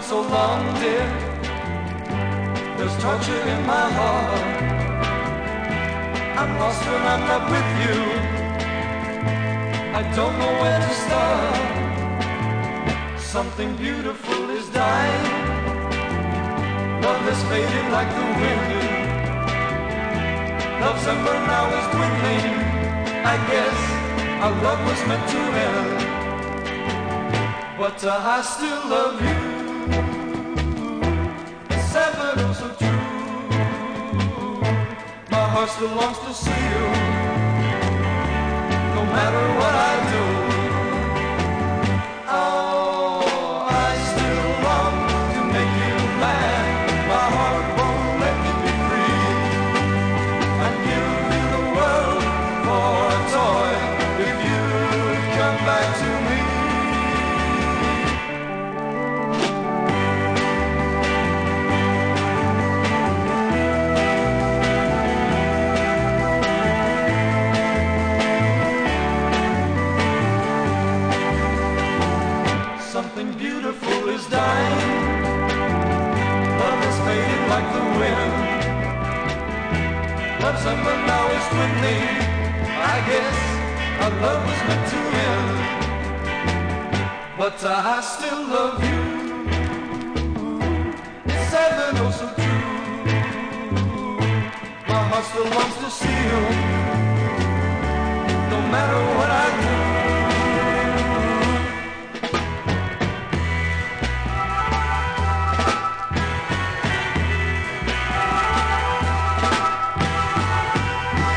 so long, dear. There's torture in my heart. I'm lost when I'm not with you. I don't know where to start. Something beautiful is dying. Love is fading like the wind. Love's ember now is dwindling. I guess our love was meant to end. But I still love you. It's ever so true. My heart still longs to see you. No matter what I do. Oh, I still long to make you mad. My heart won't let me be free. I'd give you the world for a toy if you'd come back to me. Something beautiful is dying. Love is fading like the wind. Love's ember now is dwindling. I guess our love was meant to end. But I still love you. It's ever so true. My heart still wants to see you. No matter what I do.